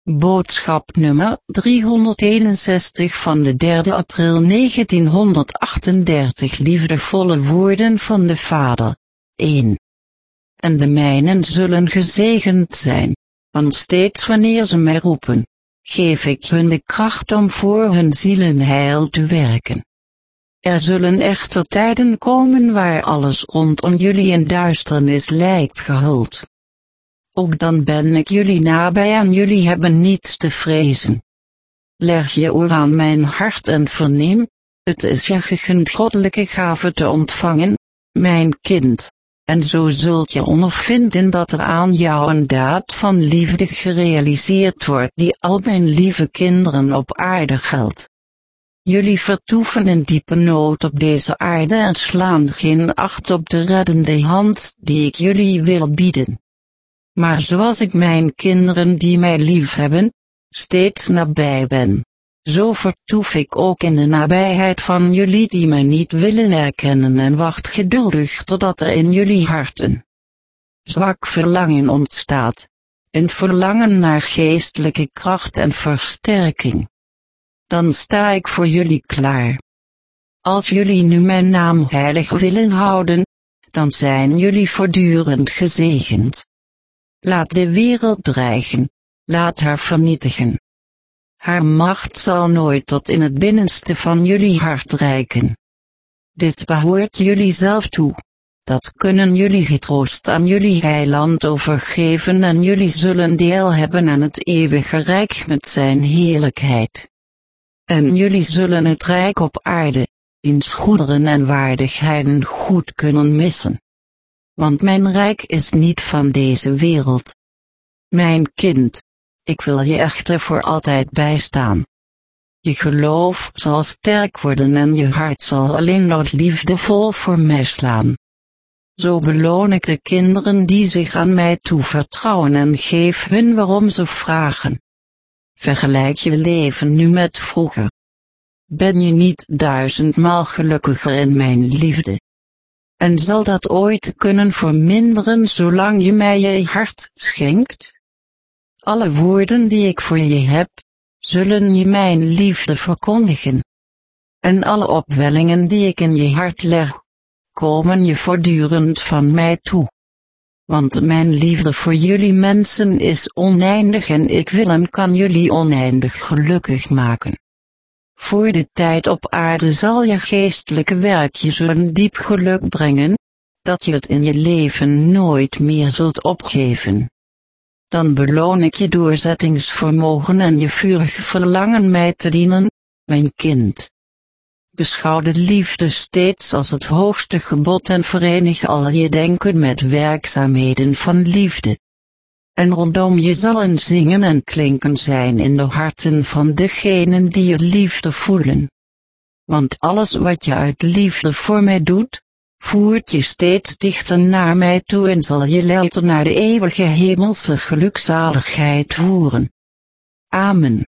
Boodschap nummer 361 van de 3 april 1938. Liefdevolle woorden van de Vader. 1. En de mijnen zullen gezegend zijn, want steeds wanneer ze mij roepen, geef ik hun de kracht om voor hun zielenheil te werken. Er zullen echter tijden komen waar alles rondom jullie in duisternis lijkt gehuld. Ook dan ben ik jullie nabij en jullie hebben niets te vrezen. Leg je oor aan mijn hart en verneem, het is je gegund goddelijke gave te ontvangen, mijn kind, en zo zult je ondervinden dat er aan jou een daad van liefde gerealiseerd wordt die al mijn lieve kinderen op aarde geldt. Jullie vertoeven in diepe nood op deze aarde en slaan geen acht op de reddende hand die ik jullie wil bieden. Maar zoals ik mijn kinderen die mij liefhebben, steeds nabij ben, zo vertoef ik ook in de nabijheid van jullie die mij niet willen erkennen en wacht geduldig totdat er in jullie harten zwak verlangen ontstaat, een verlangen naar geestelijke kracht en versterking. Dan sta ik voor jullie klaar. Als jullie nu mijn naam heilig willen houden, dan zijn jullie voortdurend gezegend. Laat de wereld dreigen, laat haar vernietigen. Haar macht zal nooit tot in het binnenste van jullie hart reiken. Dit behoort jullie zelf toe. Dat kunnen jullie getroost aan jullie heiland overgeven en jullie zullen deel hebben aan het eeuwige rijk met zijn heerlijkheid. En jullie zullen het rijk op aarde, diens goederen en waardigheden goed kunnen missen. Want mijn rijk is niet van deze wereld. Mijn kind, ik wil je echter voor altijd bijstaan. Je geloof zal sterk worden en je hart zal alleen nog liefdevol voor mij slaan. Zo beloon ik de kinderen die zich aan mij toevertrouwen en geef hun waarom ze vragen. Vergelijk je leven nu met vroeger. Ben je niet 1000-maal gelukkiger in mijn liefde? En zal dat ooit kunnen verminderen zolang je mij je hart schenkt? Alle woorden die ik voor je heb, zullen je mijn liefde verkondigen. En alle opwellingen die ik in je hart leg, komen je voortdurend van mij toe. Want mijn liefde voor jullie mensen is oneindig en ik wil en kan jullie oneindig gelukkig maken. Voor de tijd op aarde zal je geestelijke werk je zo'n diep geluk brengen, dat je het in je leven nooit meer zult opgeven. Dan beloon ik je doorzettingsvermogen en je vurige verlangen mij te dienen, mijn kind. Beschouw de liefde steeds als het hoogste gebod en verenig al je denken met werkzaamheden van liefde. En rondom je zal een zingen en klinken zijn in de harten van degenen die je liefde voelen. Want alles wat je uit liefde voor mij doet, voert je steeds dichter naar mij toe en zal je leiden naar de eeuwige hemelse gelukzaligheid voeren. Amen.